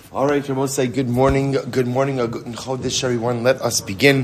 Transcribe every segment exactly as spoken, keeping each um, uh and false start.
All right, Ramosai, good morning, good morning, a good Chodesh, everyone. Let us begin,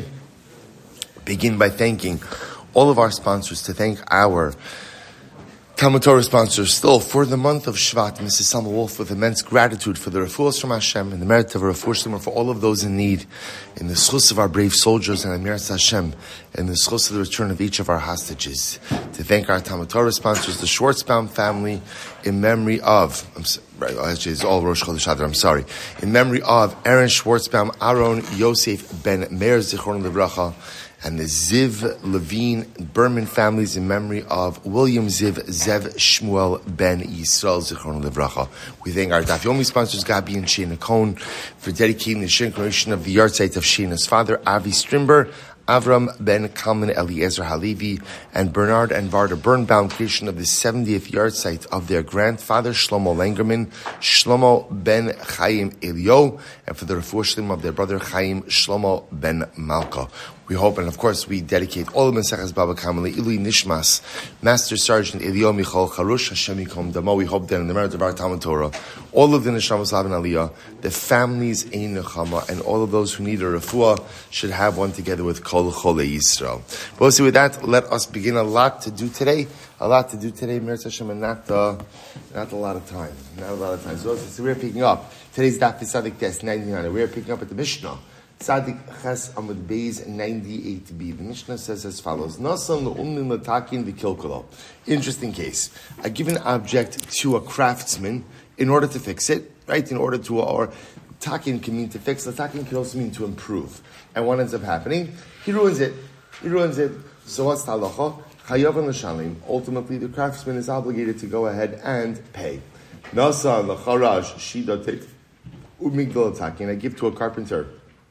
begin by thanking all of our sponsors, to thank our Talmud Torah sponsors still for the month of Shvat, Missus Salma Wolf, with immense gratitude for the refuahs from Hashem and the merit of a refuah shlema for all of those in need, in the schus of our brave soldiers and Amiras Hashem, and the schus of the return of each of our hostages. To thank our Talmud Torah sponsors, the Schwartzbaum family, in memory of, I'm sorry, right, actually it's all Rosh Chodesh Adar, I'm sorry, in memory of Aaron Schwartzbaum, Aaron Yosef Ben Meir Zichron Livracha, and the Ziv Levine Berman families in memory of William Ziv Zev Shmuel Ben Yisrael Zichron Livracha. We thank our Daf Yomi sponsors, Gabi and Sheena Cohn, for dedicating the synchronization of the yahrzeit of Sheena's father, Avi Strimber, Avram Ben Kalman Eliezer Halevi, and Bernard and Varda Birnbaum, creation of the seventieth yahrzeit of their grandfather, Shlomo Langerman, Shlomo Ben Chaim Elio, and for the refuah shlema of their brother, Chaim Shlomo Ben Malka. We hope, and of course, we dedicate all of Maseches Baba Kamali, Ilui Nishmas, Master Sergeant Elio Michal Charush, Hashem Yikom Damo. We hope that in the merit of our Talmud Torah, all of the Neshamos Lav and Aliyah, the families in Nechama, and all of those who need a refuah should have one together with Kol Chole Yisrael. But also with that, let us begin. A lot to do today. A lot to do today, Meretz Hashem, and not, uh, not a lot of time. Not a lot of time. So, so we're picking up. Today's Daf Pisadik Test ninety-nine. We're picking up at the Mishnah. Tzadik Ches Amud Beis ninety-eight b. The Mishnah says as follows: Nasan le'umnin l'takin v'kilkalo. Interesting case. I give an object to a craftsman in order to fix it, right? In order to, or takin can mean to fix. L'takin can also mean to improve. And what ends up happening? He ruins it. He ruins it. So what's the halacha? Chayav and l'shalim. Ultimately, the craftsman is obligated to go ahead and pay. Nasan l'charash shida tek umigdal l'takin. I give to a carpenter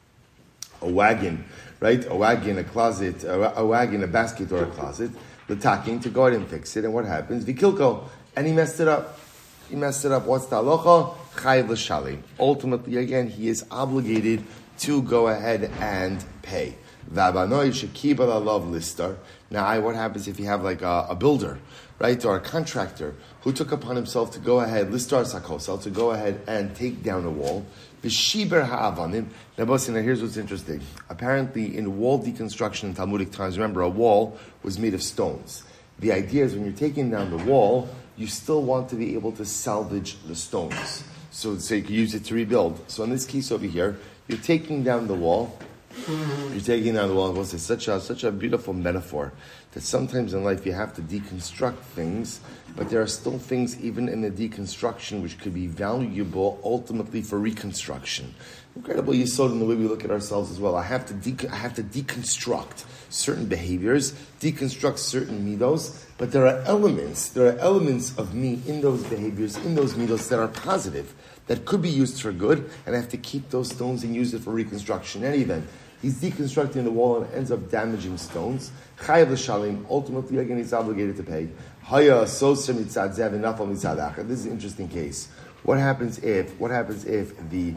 a wagon, right? A wagon, a closet, a, a wagon, a basket, or a closet. The taking to go ahead and fix it. And what happens? Vikilko. And he messed it up. He messed it up. What's the halacha? Chayiv l'shalim. Ultimately, again, he is obligated to go ahead and pay. V'abanoi shekibal alav listar. Now, what happens if you have like a, a builder, right, or a contractor who took upon himself to go ahead, listar sakosel, to go ahead and take down a wall? V'shiber ha'avanim. Now, now, here's what's interesting. Apparently, in wall deconstruction in Talmudic times, remember, a wall was made of stones. The idea is when you're taking down the wall, you still want to be able to salvage the stones. So, so you can use it to rebuild. So in this case over here, you're taking down the wall. You're taking down the wall. It's such a such a beautiful metaphor that sometimes in life you have to deconstruct things, but there are still things even in the deconstruction which could be valuable ultimately for reconstruction. Incredible yesod in the way we look at ourselves as well. I have to de- I have to deconstruct certain behaviors, deconstruct certain midos, but there are elements, there are elements of me in those behaviors, in those midos that are positive, that could be used for good, and I have to keep those stones and use it for reconstruction. In any event, he's deconstructing the wall and ends up damaging stones. Chayav l'shalim. Ultimately, again, he's obligated to pay. Haya soser mitzad zev and nafal mitzad achar. This is an interesting case. What happens if? What happens if the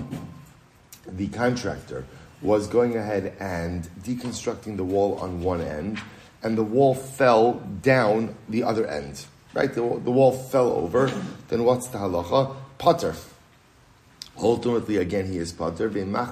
the contractor was going ahead and deconstructing the wall on one end, and the wall fell down the other end? Right, the, the wall fell over. Then what's the halacha? Potter. Ultimately, again, he is pater.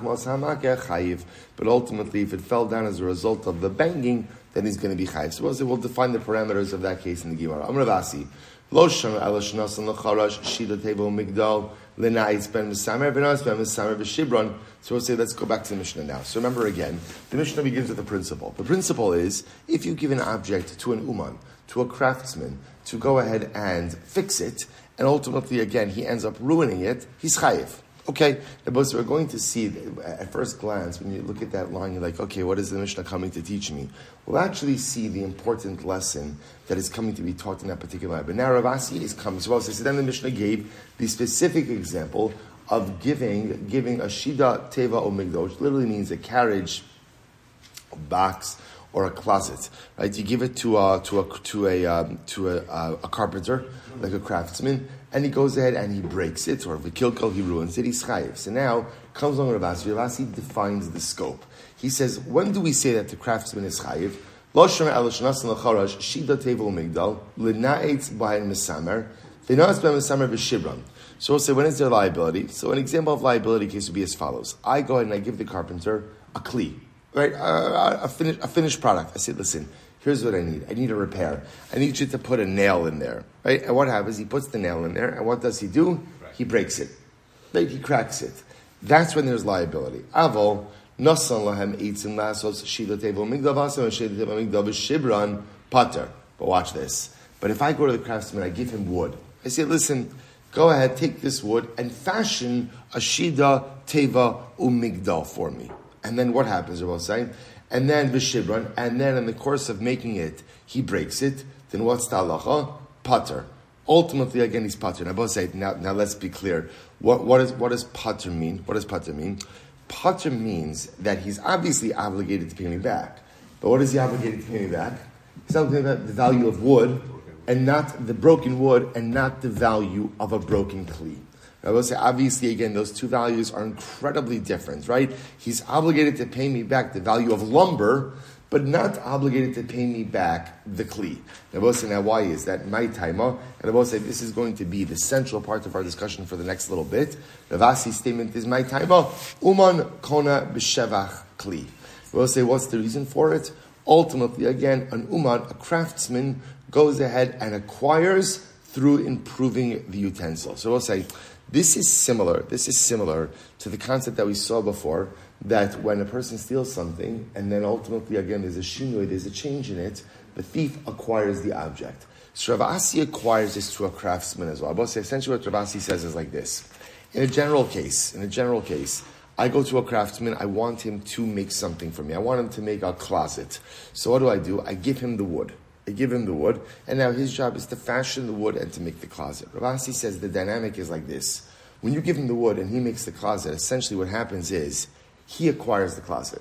But ultimately, if it fell down as a result of the banging, then he's going to be chayiv. So we'll define the parameters of that case in the Gemara. Amar Ravasi, lo shana ela shnasan l'charash shida teva migdal l'na'is ben misamer v'na'is ben misamer v'shibron. So we'll say, let's go back to the Mishnah now. So remember again, the Mishnah begins with the principle. The principle is, if you give an object to an uman, to a craftsman, to go ahead and fix it, and ultimately, again, he ends up ruining it, he's chayiv. Okay, but we're going to see, at first glance, when you look at that line, you're like, okay, what is the Mishnah coming to teach me? We'll actually see the important lesson that is coming to be taught in that particular line. But now Ravasi is coming. So, so then the Mishnah gave the specific example of giving giving a shida teva o migdal, which literally means a carriage, a box, or a closet, right? You give it to a to a to a um, to a, uh, a carpenter, like a craftsman, and he goes ahead and he breaks it, or v'kilkal, he ruins it. He's chayiv. So now comes along Ravasi. Ravasi defines the scope. He says, when do we say that the craftsman is chayiv? Lo shema el shnasan l'charash shida teva u'migdal l'na'etz b'hayin mesamer v'na'etz b'hayin mesamer v'shibron. So we'll say, when is there liability? So an example of liability case would be as follows. I go ahead and I give the carpenter a kli, right? A, a, finish, a finished product. I say, listen, here's what I need. I need a repair. I need you to put a nail in there, right? And what happens? He puts the nail in there, and what does he do? He breaks it. Right? He cracks it. That's when there's liability. Avo, nasan lahem eitzim lasos shida tevel migdal vaso and shida tevel migdal b'shibran pater. But watch this. But if I go to the craftsman, I give him wood. I say, listen, go ahead, take this wood and fashion a shida teva umigdal for me. And then what happens? We're both saying, and then b'shibran, and then in the course of making it, he breaks it. Then what's the halacha? Pater. Ultimately, again, he's pater. Now, both say, now, now let's be clear. What, what, is, what does pater mean? What does pater mean? Pater means that he's obviously obligated to pay me back. But what is he obligated to pay me back? He's obligated about the value of wood, and not the broken wood, and not the value of a broken kli. I will say, obviously, again, those two values are incredibly different, right? He's obligated to pay me back the value of lumber, but not obligated to pay me back the kli. Now, I will say, now why is that? My taima, and I will say, this is going to be the central part of our discussion for the next little bit. Ravasi's statement is my taima, uman kona b'shevach kli. I will say, what's the reason for it? Ultimately, again, an uman, a craftsman, goes ahead and acquires through improving the utensil. So we'll say, this is similar, this is similar to the concept that we saw before, that when a person steals something, and then ultimately, again, there's a shinui, there's a change in it, the thief acquires the object. So Rav Asi acquires this to a craftsman as well. I will say, essentially what Rav Asi says is like this. In a general case, in a general case, I go to a craftsman, I want him to make something for me. I want him to make a closet. So what do I do? I give him the wood. I give him the wood, and now his job is to fashion the wood and to make the closet. Rav Asi says the dynamic is like this. When you give him the wood and he makes the closet, essentially what happens is he acquires the closet.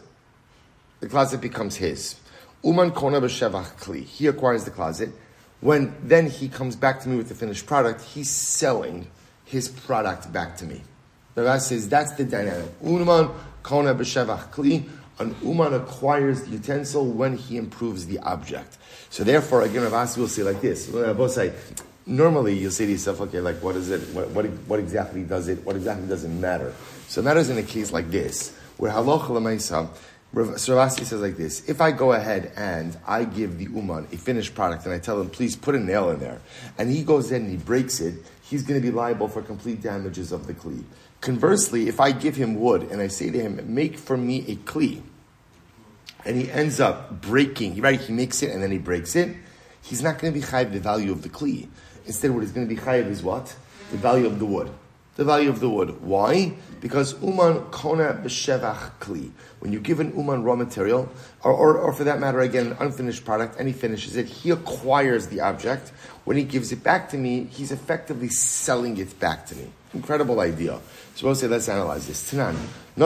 The closet becomes his. Uman kona b'shevach kli. He acquires the closet. When then he comes back to me with the finished product, he's selling his product back to me. Rav Asi says that's the dynamic. Uman kona b'shevach kli. An uman acquires the utensil when he improves the object. So therefore, again, Rav Asi will say like this. Both say, normally you'll say to yourself, okay, like what is it? What, what, what exactly does it? What exactly does it matter? So it matters in a case like this, where halacha l'maisa. So Rav Asi says like this: if I go ahead and I give the uman a finished product and I tell him, please put a nail in there, and he goes in and he breaks it, he's going to be liable for complete damages of the kli. Conversely, if I give him wood and I say to him, make for me a kli, and he ends up breaking, right? He makes it and then he breaks it, he's not going to be chayiv the value of the kli. Instead, what he's going to be chayiv is what? The value of the wood. The value of the wood. Why? Because uman kona b'shevach kli. When you give an uman raw material, or, or, or for that matter, again, an unfinished product, and he finishes it, he acquires the object. When he gives it back to me, he's effectively selling it back to me. Incredible idea. So we'll say, let's analyze this. Tanan.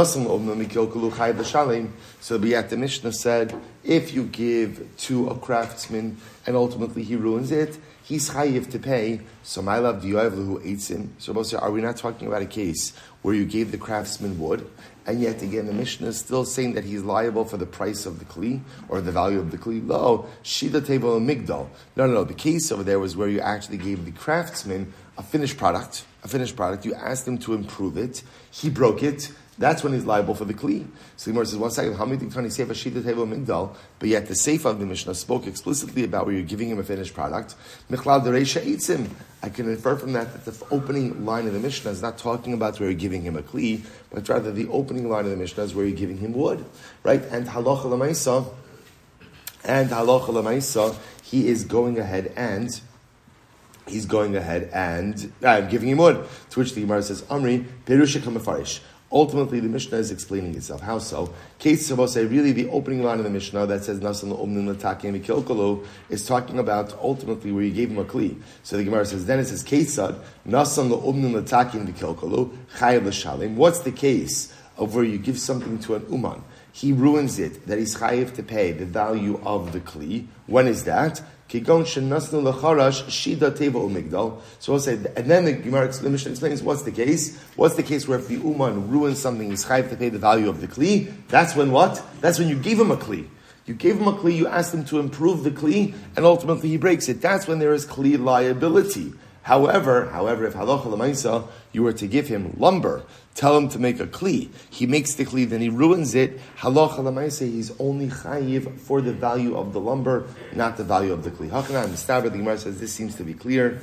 So the Mishnah said, if you give to a craftsman and ultimately he ruins it, he's chayiv to pay. So my love, do you have who eats him? So we'll say, are we not talking about a case where you gave the craftsman wood, and yet again the Mishnah is still saying that he's liable for the price of the kli or the value of the kli? No, shida table migdal. No, no, no. The case over there was where you actually gave the craftsman a finished product. A finished product. You asked him to improve it. He broke it. That's when he's liable for the kli. So the Gemara says, one second, how many times say shita table migdal? But yet the Seifa of the Mishnah spoke explicitly about where you're giving him a finished product. Michlal dereisha eats him. I can infer from that that the opening line of the Mishnah is not talking about where you're giving him a kli, but rather the opening line of the Mishnah is where you're giving him wood, right? And halacha l'maisa, and halacha l'maisa, he is going ahead and he's going ahead and uh, giving him wood. To which the Gemara says, Amri perusha kamefarish. Ultimately, the Mishnah is explaining itself. How so? Case of say, really, the opening line of the Mishnah that says "Nasan omnim l'takim mikilkolo" is talking about ultimately where you gave him a kli. So the Gemara says, then it says Kesad Nasan omnim l'takim mikilkolo chayav l'shalim. What's the case of where you give something to an uman, he ruins it, that he's chayav to pay the value of the kli? When is that? So we'll say, and then the Gemara, the Mishnah explains what's the case. What's the case where if the uman ruins something, he's chayav to pay the value of the kli? That's when what? That's when you gave him a kli. You gave him a kli, you asked him to improve the kli, and ultimately he breaks it. That's when there is kli liability. However, however, if halacha l'maisa, you were to give him lumber, tell him to make a kli, he makes the kli, then he ruins it, halacha l'maisa, he's only chayiv for the value of the lumber, not the value of the kli. Hachanam Mistaber, the Gemara says this seems to be clear.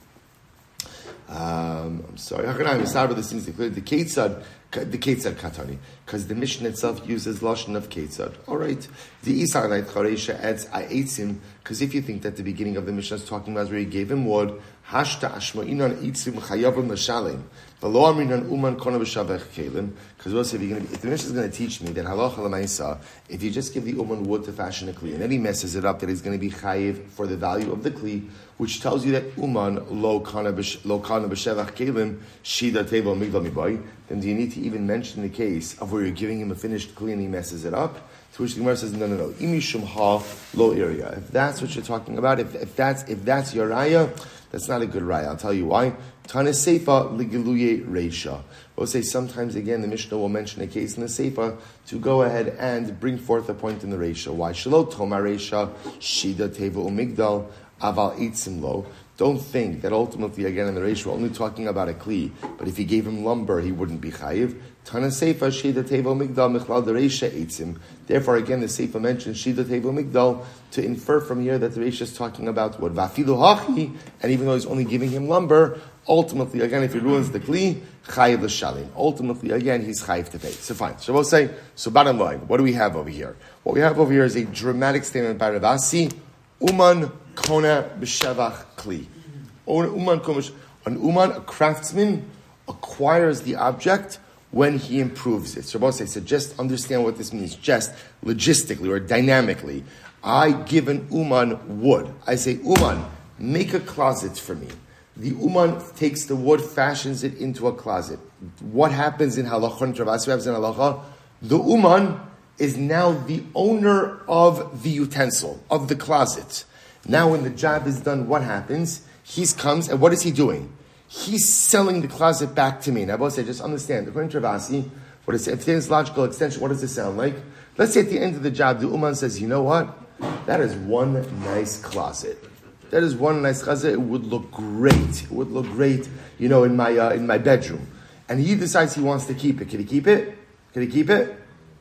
Um, I'm sorry, Hachanam Mistaber, this seems to be clear. The Ketzad, the Ketzad Katani, because the Mishnah itself uses lashon of Ketzad. All right, the Isar Night Charesha adds Aitzim, because if you think that the beginning of the Mishnah is talking about where he gave him wood, Hashta Ashma'inan Aitzim Chayavim L'Shalim, V'lo Amrinan Uman Kona B'Shavech Kelim. Because also, if, you're gonna be, if the Mishnah is going to teach me that halacha l'maisa, if you just give the uman wood to fashion a kli, and then he messes it up, that he's going to be chayiv for the value of the kli, which tells you that uman lo kana b'shevach kelim shida tevel migdal mibai, then do you need to even mention the case of where you're giving him a finished kli and he messes it up? To which the Gemara says, no, no, no. Imishum ha lo area. If that's what you're talking about, if, if that's if that's your raya, that's not a good raya. I'll tell you why. Tana seifa ligiluye reisha. We'll say sometimes again the Mishnah will mention a case in the seifa to go ahead and bring forth a point in the reisha. Why? Shelo toma reisha shida teva umigdal aval eitzim lo. Don't think that ultimately, again, in the reisha, we're only talking about a kli. But if he gave him lumber, he wouldn't be chayiv. Tana seifa shida teva migdal michlal the reisha eitzim. Therefore, again, the seifa mentions shida teva migdal to infer from here that the reisha is talking about what vafilu hachi, and even though he's only giving him lumber, ultimately, again, if he ruins the kli, chayiv l'shalim. Ultimately, again, he's chayiv to pay. So fine. So we'll say, so bottom line, what do we have over here? What we have over here is a dramatic statement by Rav Asi, uman kona b'shevach kli. Uman kona, an uman, a craftsman, acquires the object when he improves it. So we'll say, so just understand what this means, just logistically or dynamically. I give an uman wood. I say, uman, make a closet for me. The uman takes the wood, fashions it into a closet. What happens in halacha? What happens in halacha? The uman is now the owner of the utensil, of the closet. Now when the job is done, what happens? He comes, and what is he doing? He's selling the closet back to me. Now, I both say, just understand, according to Rav Asi, what is, if there's logical extension, what does this sound like? Let's say at the end of the job, the uman says, you know what? That is one nice closet. That is one nice closet. It would look great. It would look great, you know, in my uh, in my bedroom. And he decides he wants to keep it. Can he keep it? Can he keep it?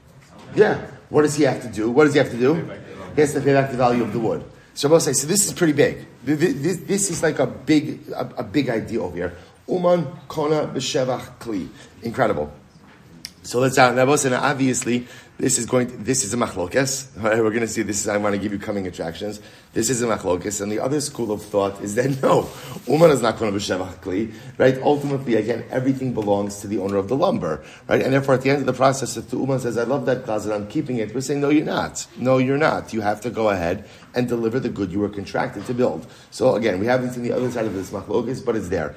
Yeah. What does he have to do? What does he have to do? He has to pay back the value of the wood. So I will say, so this is pretty big. This, this is like a big a, a big idea over here. Uman kona b'shevach kli. Incredible. So let's out. Now, obviously, this is going. To, this is a machlokes. Right? We're going to see. This is. I want to give you coming attractions. This is a machlokes, and the other school of thought is that no, uman is not going to be shevach kli. Right? Ultimately, again, everything belongs to the owner of the lumber. Right? And therefore, at the end of the process, if the uman says, "I love that closet, I'm keeping it," we're saying, "No, you're not. No, you're not. You have to go ahead and deliver the good you were contracted to build." So again, we haven't seen the other side of this machlokes, but it's there.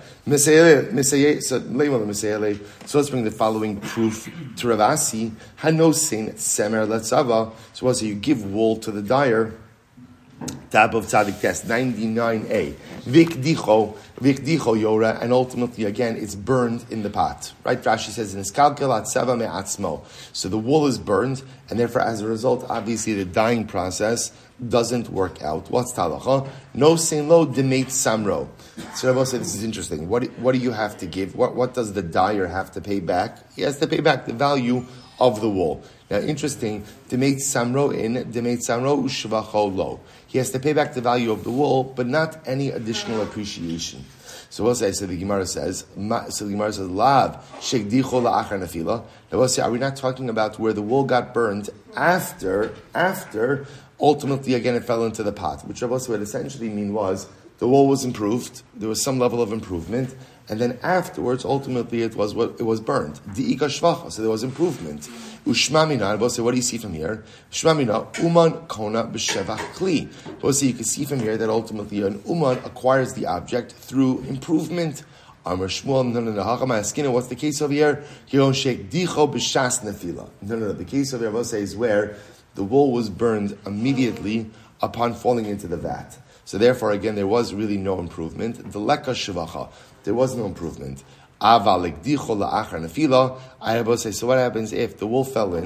So let's bring the following proof to Rav Asi. Hanosin semer letzava. So also you give wool to the dyer. Tab of Tzadik test ninety-nine a. Vikdicho, vikdicho yora, and ultimately again it's burned in the pot. Right? Rashi says in Iskalkelat seva me'atzmo. So the wool is burned, and therefore as a result, obviously the dyeing process doesn't work out. What's talacha? No sein lo demate samro. So Rabbi said this is interesting. What what do you have to give? What what does the dyer have to pay back? He has to pay back the value of the wool. Now, interesting. Demate samro in demate samro ushvacho lo. He has to pay back the value of the wool, but not any additional appreciation. So we'll say. So the Gemara says. So the Gemara says, "Lav shekdicho la'achar nefila." Now we'll say, are we not talking about where the wool got burned after after? Ultimately, again, it fell into the pot, which Rabbi would essentially mean was the wool was improved, there was some level of improvement, and then afterwards, ultimately, it was what it was burned. Di'ika shvacha, so there was improvement. Ushmamina, Rabbi said, what do you see from here? Ushmamina, uman kona b'shevach kli. Rabbi said, you can see from here that ultimately an uman acquires the object through improvement. Amar Shmuel, no, no, no, Hachama Askina, what's the case over here? You don't shake dicho b'shas nefila. No, no, no, the case over here, Rabbi says, is where the wool was burned immediately upon falling into the vat. So therefore, again, there was really no improvement. The leka shivacha, there was no improvement. Ava lekdicho la'achar nefila. I will say, so what happens if the wool fell in,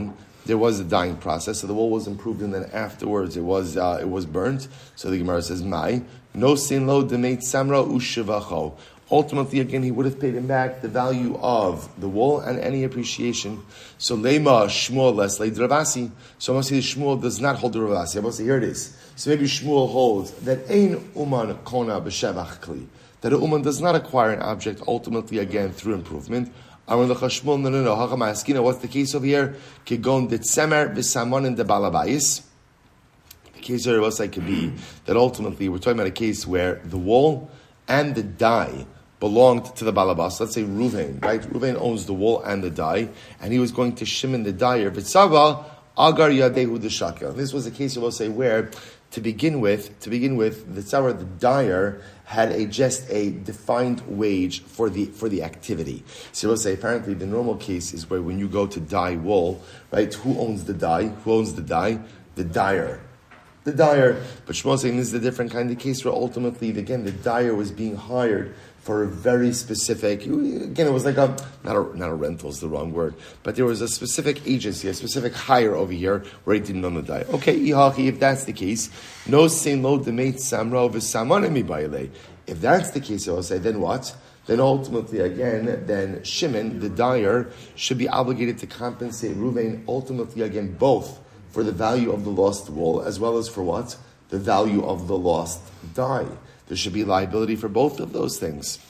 there was a dyeing process, so the wool was improved, and then afterwards it was uh, it was burnt. So the Gemara says, "Mai no sin lo demeit samra u'shevacho." Ultimately, again, he would have paid him back the value of the wool and any appreciation. So lema Shmuel les le Ravasi. So I'm going to say the Shmuel does not hold the Ravasi. I'm going to say here it is. So maybe Shmuel holds that ein uman kona b'shevach kli, that a uman does not acquire an object ultimately again through improvement. Amar lecha Shmuel, no, no, no. Hacham askina, what's the case over here? Kegon detzemer b'samonin de balabayis. The case here was like could be that ultimately we're talking about a case where the wool and the dye belonged to the balabas. Let's say Ruvain, right? Ruvain owns the wool and the dye, and he was going to shimon the dyer. V'tzava agar yadehu d'shaka. This was a case, we'll say, where to begin with, to begin with, the tzara, the dyer, had a just a defined wage for the for the activity. So we'll say apparently the normal case is where when you go to dye wool, right? Who owns the dye? Who owns the dye? The dyer. The dyer. But Shmuel is saying this is a different kind of case where ultimately, again, the dyer was being hired for a very specific, again, it was like a, not a, not a rental is the wrong word, but there was a specific agency, a specific hire over here where he didn't own the dye. Okay, ihachi, if that's the case, no sein lo demeit samra v'samonemi baile. If that's the case, I'll say, then what? Then ultimately, again, then Shimon, the dyer, should be obligated to compensate Ruvain, ultimately, again, both for the value of the lost wool, as well as for what? The value of the lost dye. There should be liability for both of those things.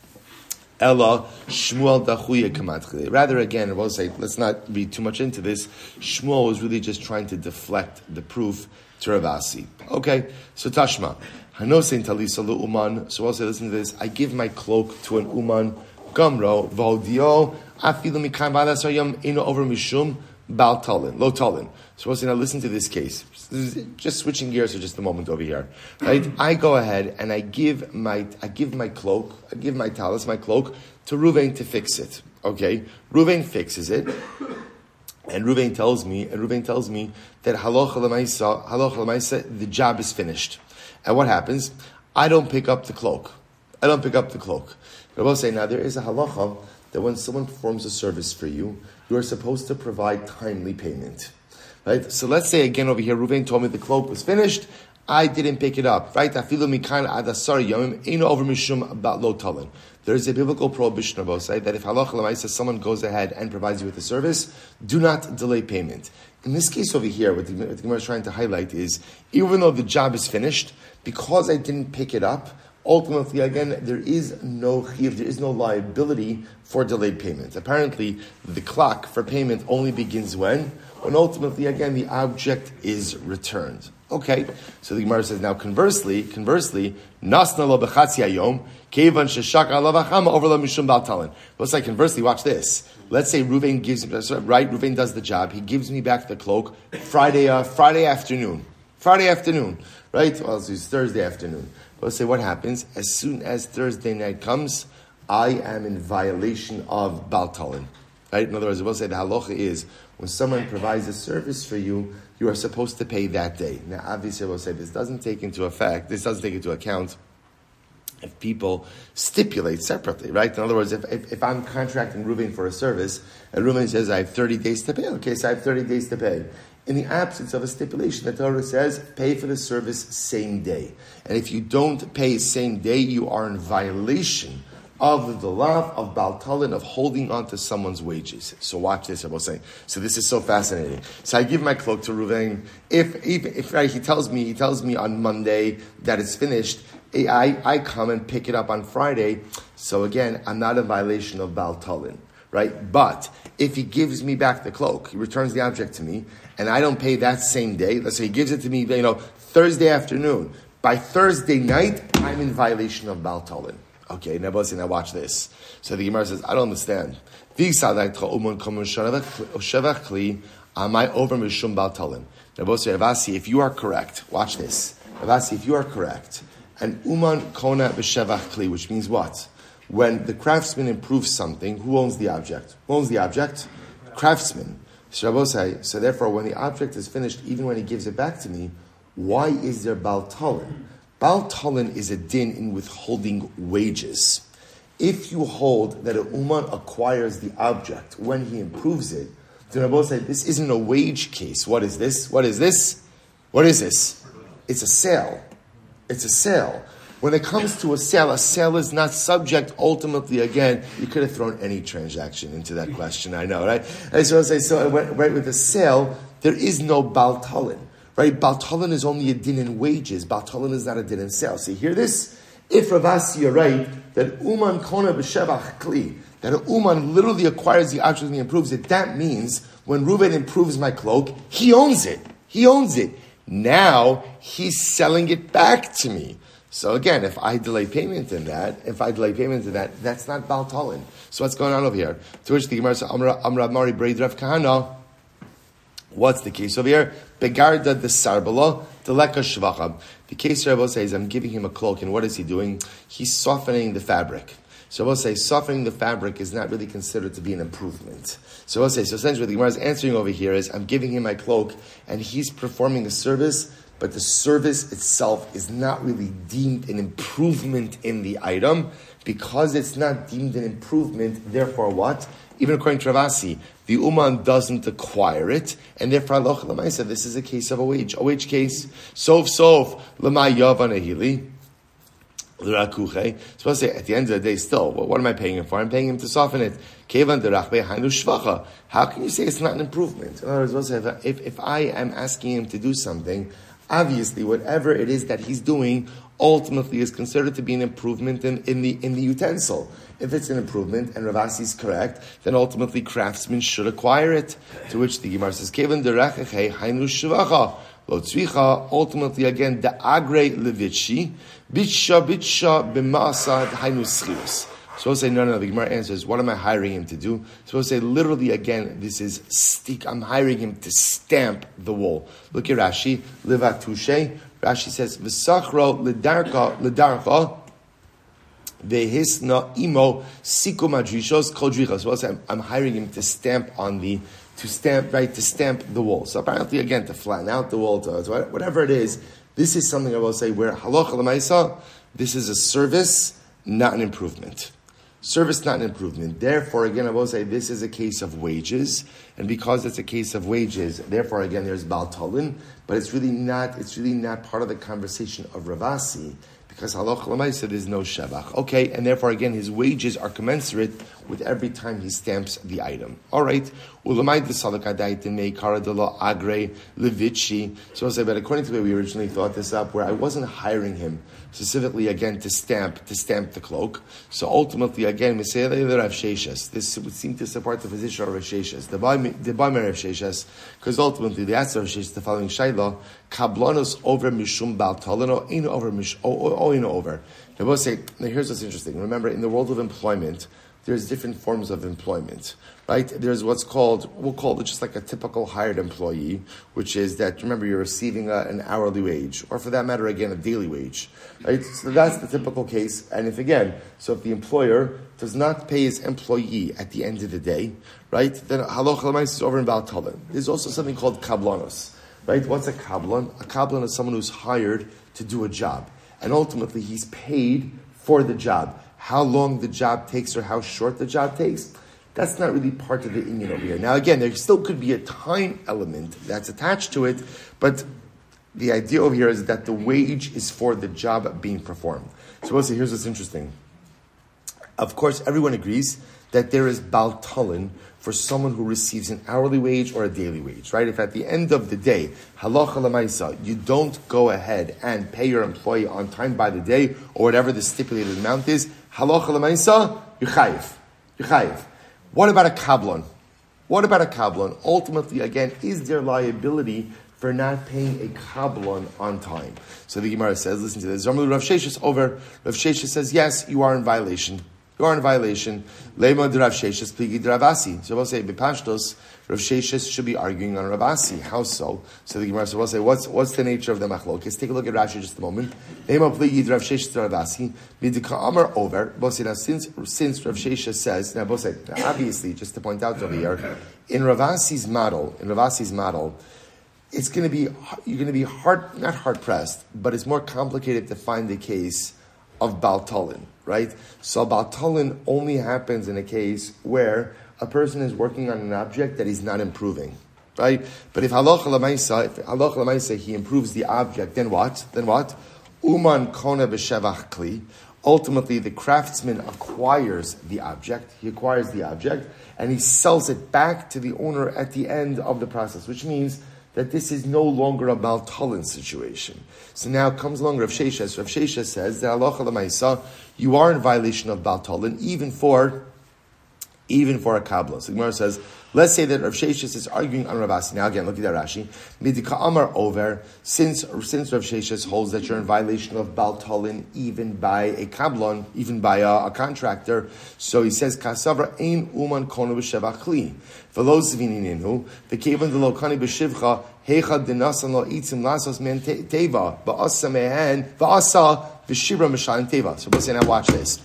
Ella Shmuel dachuya kamat. Rather, again, I will say, let's not read too much into this. Shmuel was really just trying to deflect the proof to Ravasi. Okay, so Tashma. Hanosein talisa lu uman. So I'll say, listen to this. I give my cloak to an uman. Gamro v'odio afilu mikan b'adas hayom ino over mishum bal talin lo talin. So I'll say, now listen to this case. Just switching gears for just a moment over here, right? I go ahead and I give my I give my cloak, I give my talis, my cloak to Ruvain to fix it. Okay, Ruvain fixes it, and Ruvain tells me, and Ruvain tells me that halacha l'maisa, halacha l'maisa, the job is finished. And what happens? I don't pick up the cloak. I don't pick up the cloak. I will say now there is a halacha that when someone performs a service for you, you are supposed to provide timely payment. Right? So let's say again over here, Ruvain told me the cloak was finished. I didn't pick it up. Right? Afilu mikan adasar yomim ino over mishum about lo talin. There is a biblical prohibition of Osai that if halacha l'maisa someone goes ahead and provides you with a service, do not delay payment. In this case over here, what the, what the Gemara is trying to highlight is, even though the job is finished, because I didn't pick it up, ultimately, again, there is no chiv, there is no liability for delayed payment. Apparently, the clock for payment only begins when? When ultimately, again, the object is returned. Okay, so the Gemara says, now conversely, conversely, nasna lo b'chatzi hayom, kevan sheshaka alavachama over lo mishum bal talin. Let's say conversely, watch this. Let's say Ruvain gives me, right, Ruvain does the job, he gives me back the cloak Friday, uh, Friday afternoon. Friday afternoon, right? Well, it's Thursday afternoon. Let's say what happens, as soon as Thursday night comes, I am in violation of bal talin. Right? In other words, we'll say the halacha is, when someone provides a service for you, you are supposed to pay that day. Now, obviously, we'll say this doesn't take into effect, this doesn't take into account if people stipulate separately, right? In other words, if, if, if I'm contracting Ruvain for a service, and Ruvain says, I have thirty days to pay, okay, so I have thirty days to pay. In the absence of a stipulation, the Torah says, pay for the service same day. And if you don't pay same day, you are in violation of the law of Bal Talin, of holding on to someone's wages. So watch this, I will say. So this is so fascinating. So I give my cloak to Ruvain. If, if, if right, he tells me, he tells me on Monday that it's finished, I, I come and pick it up on Friday. So again, I'm not in violation of Bal Talin, right? But if he gives me back the cloak, he returns the object to me, and I don't pay that same day, let's say he gives it to me, you know, Thursday afternoon. By Thursday night, I'm in violation of Bal Talin. Okay, now watch this. So the Gemara says, I don't understand. Am I over mishum bal talin? Ravasi, if you are correct, watch this. Ravasi, if you are correct, and uman kona b'shevach kli, which means what? When the craftsman improves something, who owns the object? Who owns the object? Craftsman. So Rabosai, so therefore, when the object is finished, even when he gives it back to me, why is there bal talin? Bal talin is a din in withholding wages. If you hold that a uman acquires the object when he improves it, So Rabbi said, this isn't a wage case. What is this? What is this? What is this? It's a sale. It's a sale. When it comes to a sale, a sale is not subject, ultimately, again, you could have thrown any transaction into that question, I know, right? And so I say, so I went right with the sale, there is no Baltalin, right? Baltalin is only a din in wages. Baltalin is not a din in sales. So you hear this? If Ravasi, you're right, that Uman Kona b'shevach kli, that a Uman literally acquires the object and he improves it, that means when Reuben improves my cloak, he owns it. He owns it. Now, he's selling it back to me. So again, if I delay payment in that, if I delay payment in that, that's not Baltalin. So what's going on over here? To which the Gemara says, Amra Mari Braid Rav Kahana. What's the case over here? Begarda the Sarbala, the Leka Shvacham. The case Rabbi says, I'm giving him a cloak, and what is he doing? He's softening the fabric. So Rabbi says, softening the fabric is not really considered to be an improvement. So Rabbi says, so essentially what the Gemara is answering over here is, I'm giving him my cloak, and he's performing a service, but the service itself is not really deemed an improvement in the item. Because it's not deemed an improvement, therefore what? Even according to Ravasi, the Uman doesn't acquire it, and therefore Allah Lamai said this is a case of a wage. A wage case. Sof sof lamai yavan ahili. So I say at the end of the day, still, well, what am I paying him for? I'm paying him to soften it. How can you say it's not an improvement? In other words, if, if I am asking him to do something, obviously whatever it is that he's doing ultimately is considered to be an improvement in, in the in the utensil. If it's an improvement, and Ravasi is correct, then ultimately craftsmen should acquire it. To which the Gemara says, Kevin derechechei hainu shvacha. Lo tzvicha, ultimately again, the agre levitchi, bitsha bitsha b'ma'asad hainu schirus. So I'll say, no, no, no, the Gemara answers, what am I hiring him to do? So I'll say, literally again, this is stick, I'm hiring him to stamp the wall. Look at Rashi, levatushe. Rashi says, v'sachro ledarka, ledarka, vehisna imo siku madrishos kol dricha. So I'll say, I'm, I'm hiring him to stamp on the, to stamp, right, to stamp the wall. So apparently, again, to flatten out the wall, to, to whatever it is, this is something I will say where halacha l'maisa, this is a service, not an improvement. Service, not an improvement. Therefore, again, I will say this is a case of wages, and because it's a case of wages, therefore, again, there's Baltalin, but it's really not. It's really not part of the conversation of Ravasi, because halacha l'maisa there's no shevach. Okay, and therefore, again, his wages are commensurate with every time he stamps the item. All right. Ulamai the salakadait in meikara de la agre levichi. So I'll say, but according to the way we originally thought this up, where I wasn't hiring him specifically again to stamp to stamp the cloak. So ultimately, again, this would seem to support the position of Rav Sheshes. The Baim Rav Sheshes, because ultimately the answer of Rav Sheshes the following shayla: kablanos over mishum baltalino, ino over mish, o ino over. Now we'll say, now here's what's interesting. Remember, in the world of employment, there's different forms of employment, right? There's what's called, we'll call it just like a typical hired employee, which is that, remember, you're receiving a, an hourly wage, or for that matter, again, a daily wage, right? So that's the typical case. And if, again, so if the employer does not pay his employee at the end of the day, right, then halacha l'mais is over in Baltalin. There's also something called kablanos, right? What's a kablan? A kablan is someone who's hired to do a job, and ultimately he's paid for the job. How long the job takes or how short the job takes, that's not really part of the inyan over here. Now again, there still could be a time element that's attached to it, but the idea over here is that the wage is for the job being performed. So we'll see, here's what's interesting. Of course, everyone agrees that there is baltalin for someone who receives an hourly wage or a daily wage, right? If at the end of the day, halacha l'maisa, you don't go ahead and pay your employee on time by the day or whatever the stipulated amount is, halacha l'maisa, you chayiv. You chayiv. What about a kablan? What about a kablan? Ultimately, again, is there liability for not paying a kablan on time? So the Gemara says, listen to this. Zarmalu Rav Sheshes over. Rav Sheshes says, yes, you are in violation. You are in violation. Leima de Rav Sheshes pligi de Ravasi. So we'll say, Bepashtos, Rav Sheshes should be arguing on Ravasi. How so? So the Gemara says, we'll say, what's, what's the nature of the machlokes? Take a look at Rashi just a moment. Leima pligi de Rav Sheshes de Ravasi. Midika Amar over. We'll say, now since, since Rav Sheshes says, now we'll say, now obviously, just to point out over here, in Ravasi's model, in Ravasi's model, it's going to be, you're going to be hard, not hard pressed, but it's more complicated to find the case of Baltalin, right? So Baltalin only happens in a case where a person is working on an object that he's not improving, right? But if halacha l'maisa, if halacha l'maisa, he improves the object, then what? Then what? Uman kona b'shevach kli. Ultimately, the craftsman acquires the object. He acquires the object, and he sells it back to the owner at the end of the process, which means that this is no longer a Baltalin situation. So now comes along Rav Sheshes. Rav Sheshes says that halacha l'maisa, you are in violation of Baltalin, even for even for a Kabbalah. So the Gemara says, let's say that Rav Sheshes is arguing on Rav Asi. Now again, look at that Rashi. Midika Amar over, since, since Rav Sheshes holds that you're in violation of Baltalin even by a Kabbalah, even by a, a contractor, so he says, Kasavra ein uman konu b'sheva chli. V'lo zvinininu, v'kevan de lo kani b'shivcha, heicha dinasan lo itzim lasos men teva, v'asa mehen, v'asa v'shivra m'shalim teva. So we'll say, now watch this.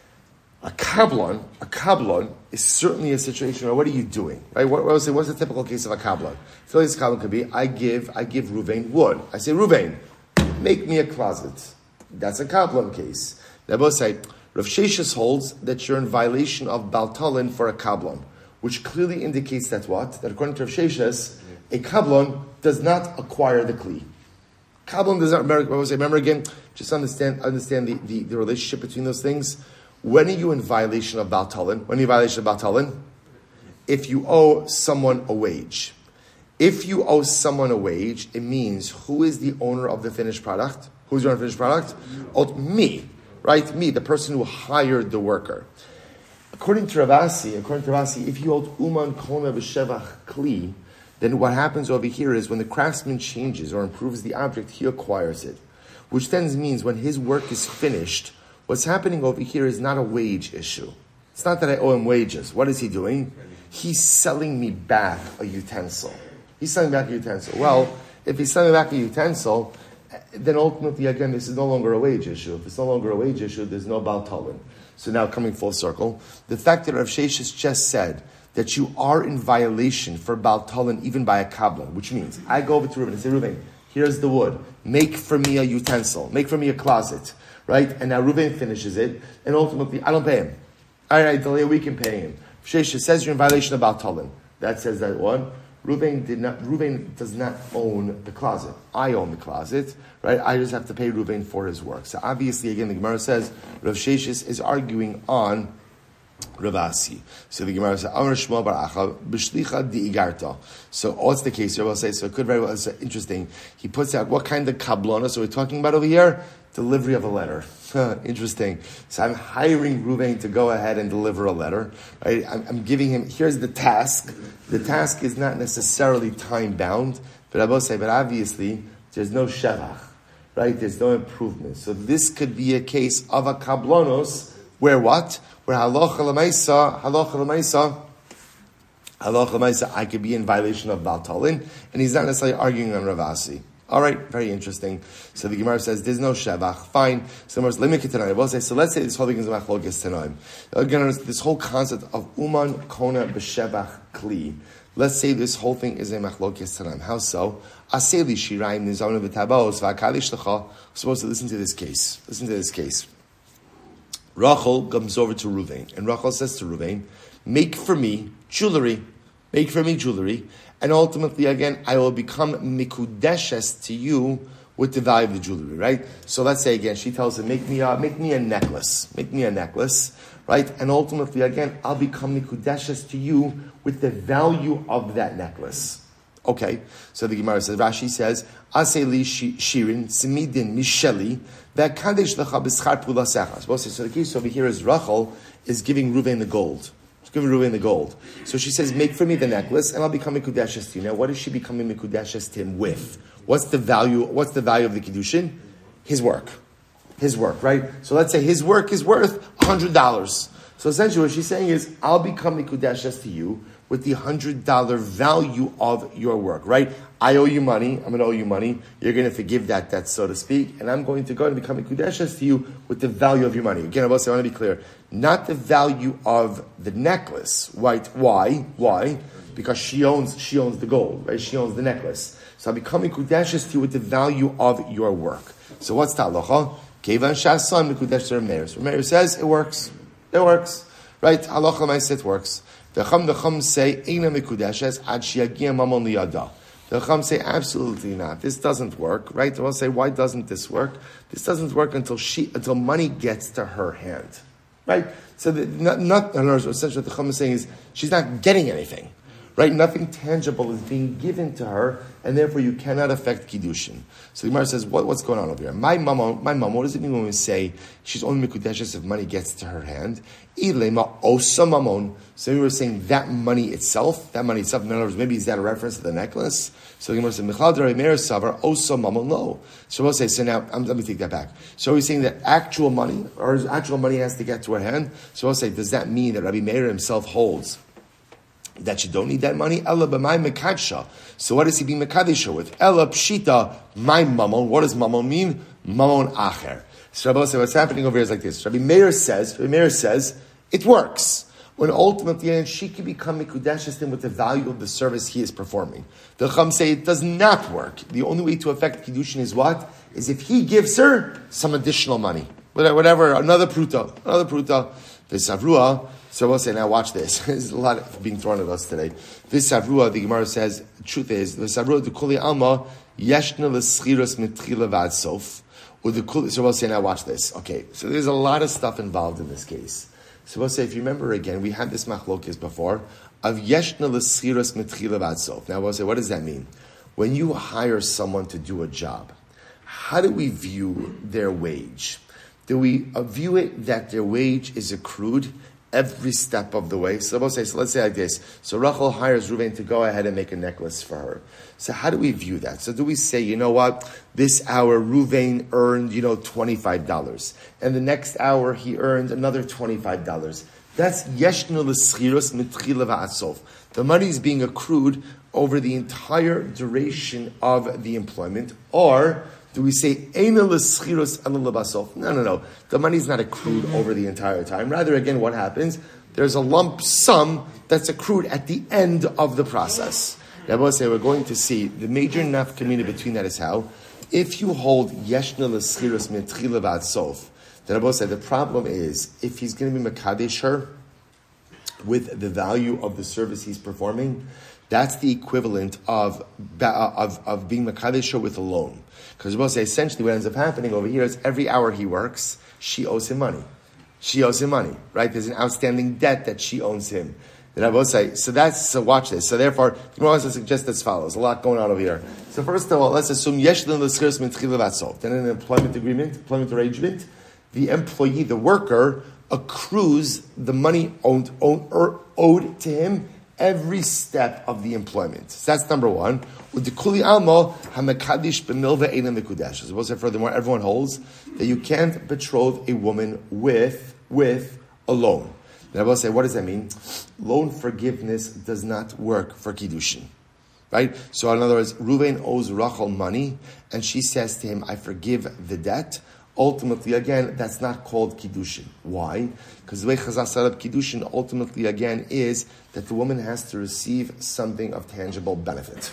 A kablon, a kablon is certainly a situation where what are you doing? Right? What, what was it, what's the typical case of a kablon? I feel like this kablon could be, I give, I give Ruvain wood. I say, Ruvain, make me a closet. That's a kablon case. They both say, Rav Sheshes holds that you're in violation of Baltalin for a kablon, which clearly indicates that what? That according to Rav Sheshes, a kablon does not acquire the kli. Kablon does not, remember, remember again, just understand, understand the, the, the relationship between those things. When are you in violation of Baltalin? When are you in violation of Baltalin? If you owe someone a wage. If you owe someone a wage, it means who is the owner of the finished product? Who's the owner of the finished product? Oh, me, right? Me, the person who hired the worker. According to Rav Asi, according to Rav Asi, if you hold Uman Kona B'Shevach Kli, then what happens over here is when the craftsman changes or improves the object, he acquires it. Which then means when his work is finished, what's happening over here is not a wage issue. It's not that I owe him wages. What is he doing? He's selling me back a utensil. He's selling back a utensil. Well, if he's selling back a utensil, then ultimately, again, this is no longer a wage issue. If it's no longer a wage issue, there's no Baltalin. So now coming full circle, the fact that Rav Sheshes just said that you are in violation for Baltalin even by a Kabbalah, which means I go over to Reuven and say, Reuven, here's the wood. Make for me a utensil. Make for me a closet. Right? And now Reuven finishes it, and ultimately, I don't pay him. All right, delay a week in paying him. Sheshes says you're in violation of Baltalin. That says that one. Reuven did not. Reuven does not own the closet. I own the closet, right? I just have to pay Reuven for his work. So obviously, again, the Gemara says Rav Sheshes is arguing on Rav Asi. So the Gemara says, Amar Shmuel bar Acha b'shlicha di'igarta. So what's the case here? We'll say so. It could very well. It's interesting. He puts out what kind of kablana. So we're talking about over here. Delivery of a letter. Interesting. So I'm hiring Reuven to go ahead and deliver a letter. Right? I'm, I'm giving him, here's the task. The task is not necessarily time bound, but I will say, but obviously, there's no shevach, right? There's no improvement. So this could be a case of a kablonos, where what? Where halacha l'maisa, halacha l'maisa, halacha l'maisa, I could be in violation of Baltalin, and he's not necessarily arguing on Rav Asi. All right, very interesting. So the Gemara says there's no shevach. Fine. So let's say, so let's say this whole thing is a machlokes tanoim. Again, this whole concept of uman kona b'shevach kli. Let's say this whole thing is a machlokes tanoim. How so? Aseli shiraim nizonu v'tabos v'akalish lecha. We're supposed to listen to this case. Listen to this case. Rachel comes over to Reuven, and Rachel says to Reuven, "Make for me jewelry. Make for me jewelry." And ultimately, again, I will become mikudeshes to you with the value of the jewelry, right? So let's say again, she tells him, make me a, make me a necklace. Make me a necklace, right? And ultimately, again, I'll become mikudeshes to you with the value of that necklace. Okay, so the Gemara says, Rashi says, Aseli shirin, simidin, misheli, v'akadesh lecha b'schar pulasechas. So the case over here is Rachel is giving Reuven the gold. Give Reuven the gold. So she says, make for me the necklace, and I'll become a Mikudeshes to you. Now, what is she becoming Mikudeshes to him with? What's the value, what's the value of the Kiddushin? His work. His work, right? So let's say his work is worth one hundred dollars. So essentially what she's saying is, I'll become Mikudeshes to you with the one hundred dollars value of your work, right? I owe you money, I'm going to owe you money, you're going to forgive that debt, so to speak, and I'm going to go and become Mikudeshes to you with the value of your money. Again, I want to be clear, not the value of the necklace, right? Why? Why? Because she owns she owns the gold, right? She owns the necklace. So I'm becoming Mikudeshes to you with the value of your work. So what's the halacha? Kevan shasan Mikudeshes Rameir. Rameir says it works. It works. Right? Halacha l'maaseh, it works. The Chum, the Chum say, Eina Mikudeshes, Ad Shiagia Mamon Liyada. The Chum say, absolutely not. This doesn't work, right? They'll say, why doesn't this work? This doesn't work until she, until money gets to her hand, right? So, the, not, not, in other words, essentially what the Chum is saying is, she's not getting anything, right? Nothing tangible is being given to her, and therefore you cannot affect Kiddushin. So the Gemara says, what, what's going on over here? My mama, my mama, what does it mean when we say she's only Mikudeshes if money gets to her hand? Ilema osa mamon. So we were saying that money itself, that money itself, in other words, maybe is that a reference to the necklace? So the Gemara said, Michal D'Rei Meir Savar osa mamon lo. So we'll say, so now, um, let me take that back. So we're saying that actual money, or actual money has to get to her hand. So we'll say, does that mean that Rabbi Meir himself holds that you don't need that money? Ella b'may mekadsha. So what is he being mekadisha with? Ella pshita my mamon. What does mamon mean? Mamon acher. So Rabbi said, what's happening over here is like this. Rabbi Meir says, Rabbi Meir says, it works. When ultimately, and she can become mikudeshes with the value of the service he is performing. The Chum say it does not work. The only way to affect Kiddushin is what? Is if he gives her some additional money. Whatever, another pruta, another pruta. The Savrua, so we'll say, now watch this. There's a lot being thrown at us today. This Savrua, the Gemara says, the truth is, the Savrua, the Kuli Alma, Yeshna l'schiros mitchila vad sof. So we'll say, now watch this. Okay, so there's a lot of stuff involved in this case. So we'll say, if you remember again, we had this machlokes before, of Yeshna l'schiros mitchila vad sof. Now we'll say, what does that mean? When you hire someone to do a job, how do we view their wage? Do we view it that their wage is accrued every step of the way? So we'll say, so let's say like this. So Rachel hires Reuven to go ahead and make a necklace for her. So how do we view that? So do we say, you know what? This hour Reuven earned, you know, twenty-five dollars. And the next hour he earned another twenty-five dollars. That's yeshnu l'schiros mitchila v'atsof. The money is being accrued over the entire duration of the employment. Or do we say, Eina l'schiros ala l'basof? No, no, no. The money is not accrued over the entire time. Rather, again, what happens? There's a lump sum that's accrued at the end of the process. Now, we'll say we're going to see the major nafkamina between that is how, if you hold yeshna l'schiros mitchila v'atsof, then I will say the problem is, if he's going to be mekadesh her with the value of the service he's performing, that's the equivalent of of, of being mekadesh with a loan. Because we'll say essentially what ends up happening over here is every hour he works, she owes him money. She owes him money, right? There's an outstanding debt that she owes him. Then I will say, so that's, so watch this. So therefore, the Gemara also suggests as follows. A lot going on over here. So first of all, let's assume yesh l'schiros mitchila v'atsof. Then in an employment agreement, employment arrangement, the employee, the worker, accrues the money owed, owed, or owed to him every step of the employment. So that's number one. With the kuli almo hamekadish b'milva eina mikudesh. As opposed to furthermore, everyone holds that you can't betroth a woman with with a loan. Then I will say, what does that mean? Loan forgiveness does not work for kiddushin, right? So in other words, Reuven owes Rachel money, and she says to him, "I forgive the debt." Ultimately, again, that's not called kiddushin. Why? Because the way Chazal set up kiddushin, ultimately, again, is that the woman has to receive something of tangible benefit.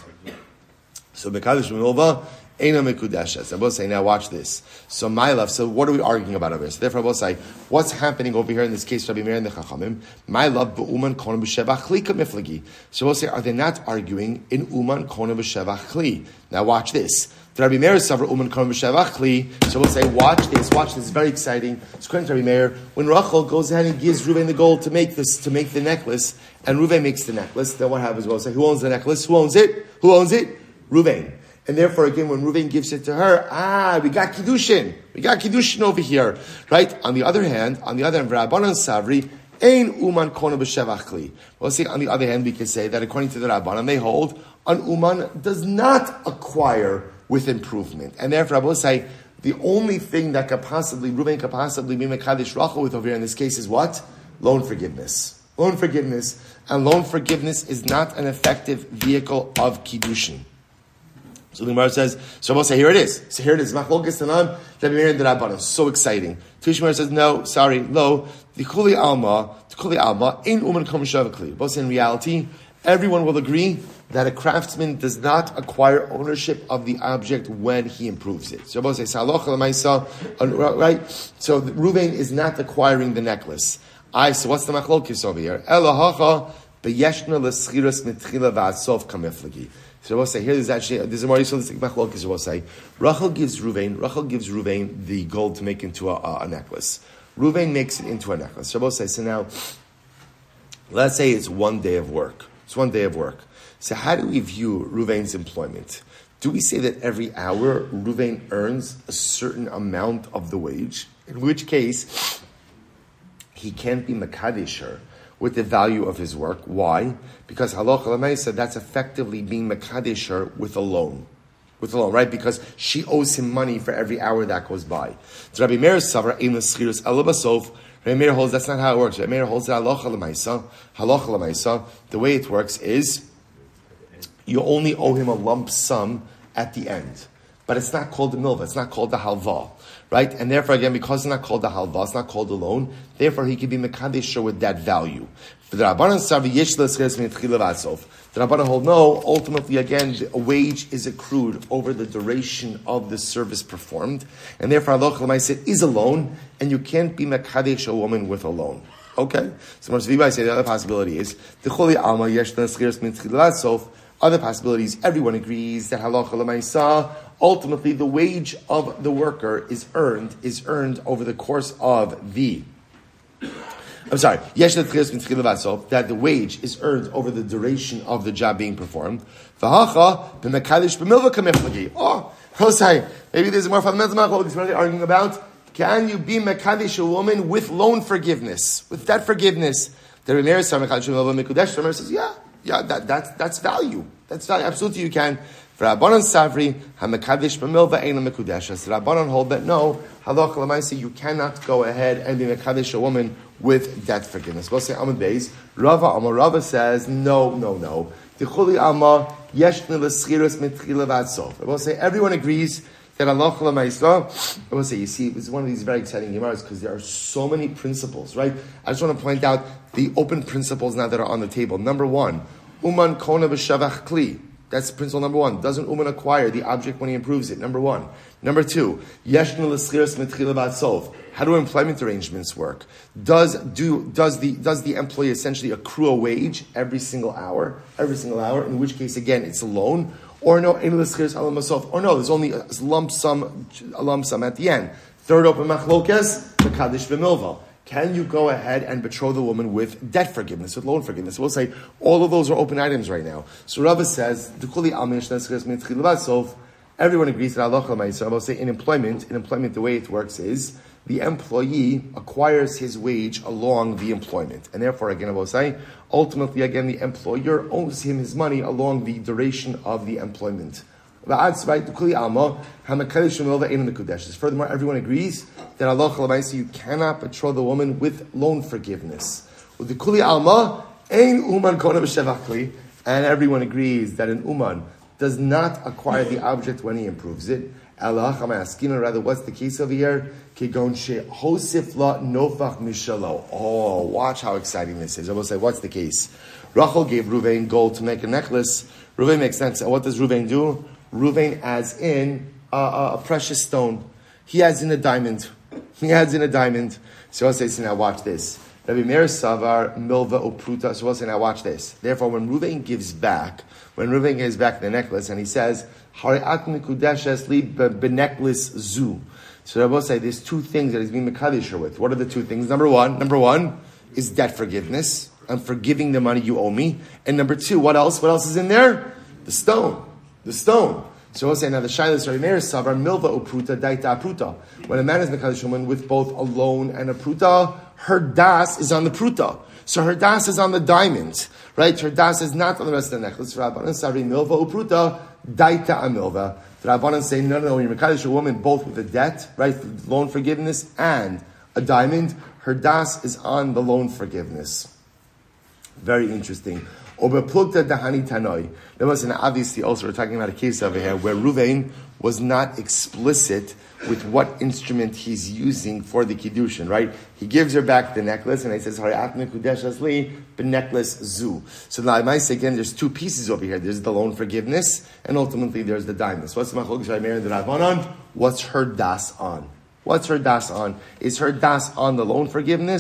So, Mekadosh Minova, Eina Mekudeshes. I will say, now watch this. So, my love, so what are we arguing about over here? So, therefore, I will say, what's happening over here in this case, Rabbi Meir and the Chachamim? My love, Be'uman Kona B'Shevach Kli Kamiflagi. So, we'll say, are they not arguing in Uman Kona B'Shevach Kli? Now, watch this. The Rabbi Meir suffer Uman Kona B'Shevach Kli. So, we'll say, watch this, watch this, it's very exciting. It's according to Rabbi Meir, when Rachel goes ahead and gives Reuven the gold to make this, to make the necklace, and Reuven makes the necklace, then what happens? We'll say, who owns the necklace? Who owns it? Who owns it? Reuven. And therefore, again, when Reuven gives it to her, ah, we got Kiddushin. We got Kiddushin over here. Right? On the other hand, on the other hand, Rabbanan Savri, Ein Uman Kona B'Shevach Kli. Well, see, on the other hand, we can say that according to the Rabbanan, they hold, an Uman does not acquire with improvement. And therefore, I will say, the only thing that could possibly, Reuven could possibly be Mekadesh Rachel with over here in this case is what? Loan forgiveness. Loan forgiveness. And loan forgiveness is not an effective vehicle of Kiddushin. So the Gemara says, so we'll say, here it is. So here it is. Machlokes Tanan, Rabbi Meir and the Rabbanan. So exciting. Tishmar says, no, sorry, lo, the Kuli Alma, the Kuli Alma, in Uman Kom Shavakli. Both in reality, everyone will agree that a craftsman does not acquire ownership of the object when he improves it. So both say, Saloch Lamaisa, right? So Reuven is not acquiring the necklace. I, so what's the machlokes over here? Elahacha, B'yeshna l'schiras mitchila v'asof kamiflagi. So we'll say here there's actually there's a more realistic machlokes. We'll say Rachel gives Ruvain Rachel gives Ruvain the gold to make into a, a, a necklace. Ruvain makes it into a necklace. So we'll say so now. Let's say it's one day of work. It's one day of work. So how do we view Ruvain's employment? Do we say that every hour Ruvain earns a certain amount of the wage? In which case he can't be Makadisher with the value of his work. Why? Because halacha l'maisa, that's effectively being Makadisher with a loan. With a loan, right? Because she owes him money for every hour that goes by. So Rabbi Meir Savar, Ein l'schiros elabasov, Rabbi Meir holds that's not how it works. Rabbi Meir holds that halacha l'maisa, halacha l'maisa, the way it works is you only owe him a lump sum at the end. But it's not called the milva, it's not called the halva. Right? And therefore, again, because it's not called the halva, it's not called the loan, therefore he can be mekadesher with that value. The Rabbanan Savi Yesh l'schiras mitchila v'asof. The Rabbanan hold no, ultimately, again, a wage is accrued over the duration of the service performed, and therefore, halacha l'maaseh is a loan, and you can't be mekadesh a woman with a loan. Okay? So, Moshe Levi say the other possibility is, the Choli Alma Yesh l'schiras mitchila v'asof. Other possibilities, everyone agrees that halacha l'maaseh, ultimately the wage of the worker is earned, is earned over the course of the, I'm sorry, that the wage is earned over the duration of the job being performed. Oh, I'll say, maybe there's a more fundamental machlokes what are they arguing about? Can you be mekadesh a woman with loan forgiveness, with debt forgiveness? The Rameir says, yeah, yeah, that, that, that's value. That's value. Absolutely you can. For Rabbanan Savri, Hamakadesh B'milva Eina Mekudesha. So Rabbanan hold that no, halacha l'maaseh, you cannot go ahead and be mekadesh a woman with debt forgiveness. We'll say Amud Beis. Rava Amar Rava says no, no, no. Tichuli Amma Yeshne l'schiras mitchila v'adsof. We'll say everyone agrees that halacha l'maaseh. I will say you see, this is one of these very exciting gemaras because there are so many principles, right? I just want to point out the open principles now that are on the table. Number one, Uman Kona b'shavach kli. That's principle number one. Doesn't Uman acquire the object when he improves it? Number one. Number two, Yeshnu l'schiras mitchila v'adsof. How do employment arrangements work? Does do does the does the employee essentially accrue a wage every single hour? Every single hour, in which case again it's a loan, or no, or no, there's only a lump sum a lump sum at the end. Third open machlokes, the kaddish b'milva. Can you go ahead and betroth the woman with debt forgiveness, with loan forgiveness? We'll say all of those are open items right now. So Rava says, everyone agrees that halacha l'maaseh. I will say in employment, in employment the way it works is the employee acquires his wage along the employment. And therefore, again, I will say, ultimately, again, the employer owes him his money along the duration of the employment. Furthermore, everyone agrees that halacha l'maaseh you cannot betroth the woman with loan forgiveness. With the kuli alma, ein uman kona b'shevach kli, and everyone agrees that an uman does not acquire the object when he improves it. Rather, what's the case over here? Oh, watch how exciting this is. I will say, what's the case? Rachel gave Ruvain gold to make a necklace. Ruvain makes sense. What does Ruvain do? Ruvain adds in a, a, a precious stone. He adds in a diamond. He adds in a diamond. So I'll say, so now watch this. Rabbi Meir Savar Milva Upruta. So I'll say, now watch this. Therefore, when Ruvain gives back, when Ruvain gives back the necklace, and he says, Hari'at mikudeshes li beneklis zu. So I will say, there's two things that he's being mekadesher with. What are the two things? Number one, number one is debt forgiveness. I'm forgiving the money you owe me. And number two, what else? What else is in there? The stone. The stone. So we'll say now the Shailas Rabbi Meir Savar Milva Upruta Daita Pruta. When a man is mekadesh woman with both a loan and a pruta, her das is on the pruta. So her das is on the diamond, right? Her das is not on the rest of the necklace. Rabbanan Savari Milva Upruta Daita Amilva. The Rabbanan say no, no, no. When you're mekadesh a woman both with a debt, right, loan forgiveness and a diamond, her das is on the loan forgiveness. Very interesting. Oberplugta dahani tanoi. There was an obviously also we're talking about a case over here where Ruvain was not explicit with what instrument he's using for the kiddushin, right? He gives her back the necklace and he says, Hari'at mikudeshes li beneklis zu. So now I might say again, there's two pieces over here. There's the loan forgiveness and ultimately there's the diamond. So what's the machlokes Rabbi Meir and the Rabbanan? What's her das on? What's her das on? Is her das on the loan forgiveness?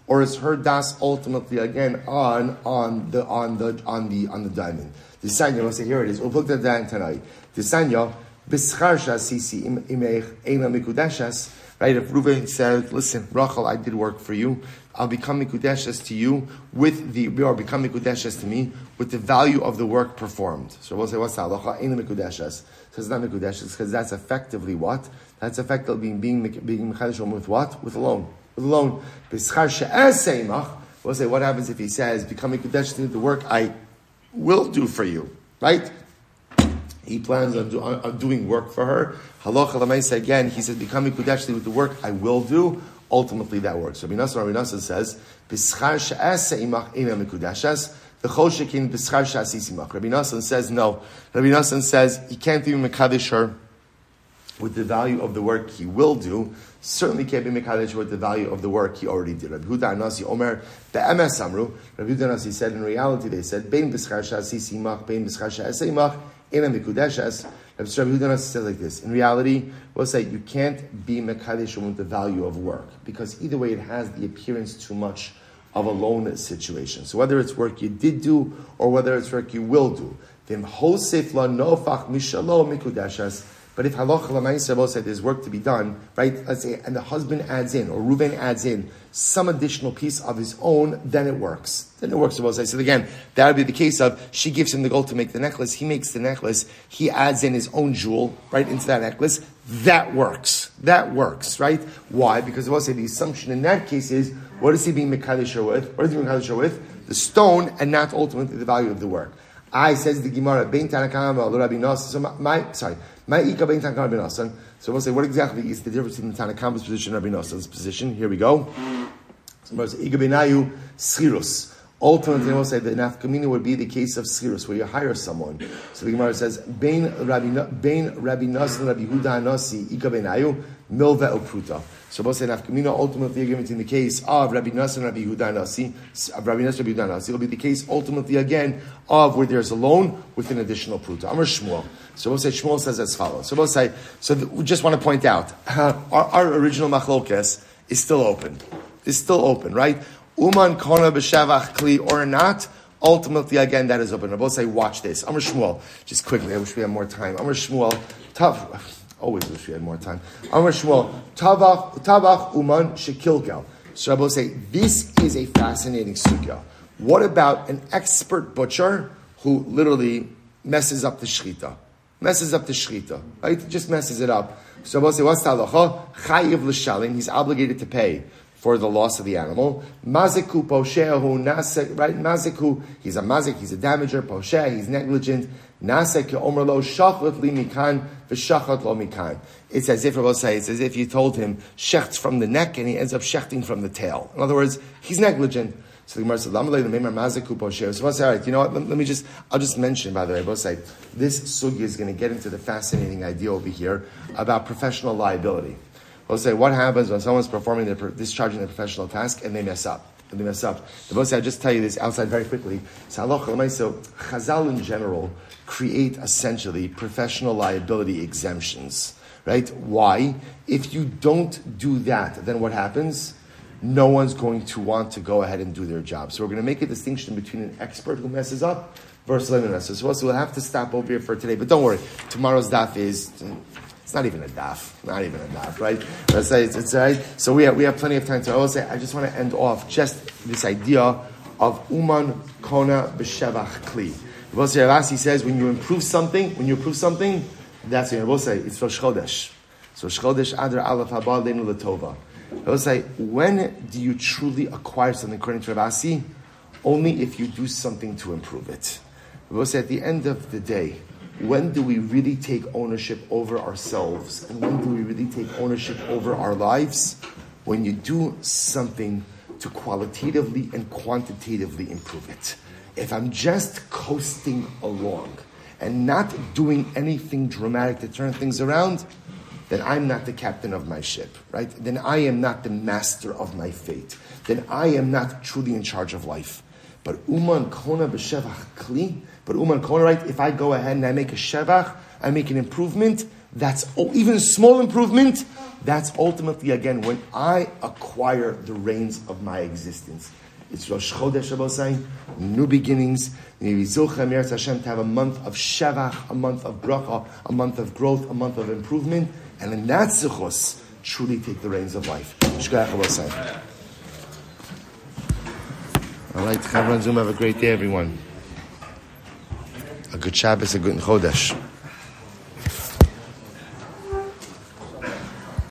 or is her das ultimately again on on the on the on the on the diamond? The Sanya, let's say here it is. We'll look at that tonight. The Sanya, b'schar shasisi imeich eina mikudeshas. Right? If Reuven said, "Listen, Rachel, I did work for you. I'll become mikudeshes to you with the or become mikudeshes to me with the value of the work performed." So we'll say, "What's the halacha? Eina mikudeshes." So it's not mikudeshes because that's effectively what? That's effectively being being being mekadesh with what? With a loan. With a loan. B'schar she'eseimach. We'll say, what happens if he says, "Become mikudeshes to me with the work I will do for you," right? He plans on, do, on, on doing work for her. Halacha l'maisa again, he says, "Become mikudeshli with the work I will do." Ultimately, that works. Rabbi Nassan, Rabbi Nassan says, "B'schar she'aseh imach ina mikudeshes." The choshekin b'schar she'asis imach. Rabbi Nassan says no. Rabbi Nassan says he can't be mekadesh her with the value of the work he will do. Certainly can't be mekadesh with the value of the work he already did. Rabbi Huda Anasi Omer be'emes amru. Rabbi Huda Anasi said, in reality, they said, "Bein b'schar she'asis imach, bein b'schar she'aseh imach, ina mikudeshes." Rabbi Huda Anasi said like this. In reality, we'll say you can't be mekadesh with the value of work because either way, it has the appearance too much of a loan situation. So whether it's work you did do or whether it's work you will do, v'im hosef la nofach mishalo mikudeshes. But if halacha l'maisa said there's work to be done, right? Let's say, and the husband adds in, or Reuven adds in some additional piece of his own, then it works. Then it works. So I said again, that would be the case of she gives him the gold to make the necklace. He makes the necklace. He adds in his own jewel right into that necklace. That works. That works, right? Why? Because I will say the assumption in that case is, what is he being mekadesh with? What is he being mekadesh with? The stone, and not ultimately the value of the work. I says the Gemara, Bein Tanakama, Rabbi Nassan. So my, sorry, my Ika Bein Tanakama, Rabbi Nassan. So we'll say, what exactly is the difference between the Tanakama's position and Rabbi Nassan's position? Here we go. So we'll say, Ika Beinayu, Schirus. Ultimately, we'll say the nafkamina would be the case of schirus, where you hire someone. So the Gemara says, Bein Rabbi Bein Rabbi Nassan, Rabbi Huda Nasi, Ika Beinayu, Milva Upruta. So we'll say nafkamina ultimately again in the case of Rabbi Nassan, Rabbi Huda Nasi, of Rabbi Nassan, Rabbi Huda Nasi. It'll be the case ultimately again of where there's a loan with an additional pruta. Amar Shmuel. So we'll say Shmuel says as follows. So we'll say, so the, we just want to point out uh, our, our original machlokes is still open. Is still open, right? Uman kona b'shavach kli or not, ultimately again that is open. I both say, watch this. Amar Shmuel, just quickly, I wish we had more time. Amar Shmuel, tough, always wish we had more time. Amar Shmuel, tabach, tabach uman shekilgal. So I both say, this is a fascinating sugya. What about an expert butcher who literally messes up the shechita? Messes up the shechita, right? Just messes it up. So I both say, what's the halacha? Chayiv l'shalim, he's obligated to pay for the loss of the animal. Maziku poshehu nasek, right? Maziku, he's a mazik, he's a damager, posheh, he's negligent. Nasek omer lo shachat li mikan v'shachat lo mikan. It's as if, I will say, it's as if you told him, shechts from the neck, and he ends up shechting from the tail. In other words, he's negligent. So the Gemara said, Lamalei l'meimar maziku poshehu. So I say, all right, you know what, let, let me just, I'll just mention, by the way, I will say, this sugi is going to get into the fascinating idea over here about professional liability. We'll say, what happens when someone's performing their, discharging their professional task and they mess up? And they mess up. The boss, I'll just tell you this outside very quickly. So, Chazal in general create essentially professional liability exemptions, right? Why? If you don't do that, then what happens? No one's going to want to go ahead and do their job. So we're going to make a distinction between an expert who messes up versus a messes. So we'll have to stop over here for today. But don't worry, tomorrow's daf is. It's not even a daf, not even a daf, right? Let's say it's, it's right. So we have we have plenty of time. So I will say I just want to end off just this idea of uman kona b'shevach kli. Rabbi Ravasi says when you improve something, when you improve something, that's what I will say. It's Rosh Chodesh. So Rosh Chodesh Adar Aleph Haba Leinu Latova. I will say when do you truly acquire something according to Ravasi? Only if you do something to improve it. I will say at the end of the day, when do we really take ownership over ourselves? And when do we really take ownership over our lives? When you do something to qualitatively and quantitatively improve it. If I'm just coasting along and not doing anything dramatic to turn things around, then I'm not the captain of my ship, right? Then I am not the master of my fate. Then I am not truly in charge of life. But uman kona b'shevach kli, but uman kona, right? If I go ahead and I make a shevach, I make an improvement, That's oh, even small improvement. That's ultimately, again, when I acquire the reins of my existence. It's Rosh Chodesh Abosai, new beginnings. Hashem to have a month of Shevach, a month of Bracha, a month of growth, a month of improvement, and in that Zichos, truly take the reins of life. Shkoyach Abosai. All right, Chavran Zoom, have a great day, everyone. A good Shabbos, a good Chodesh.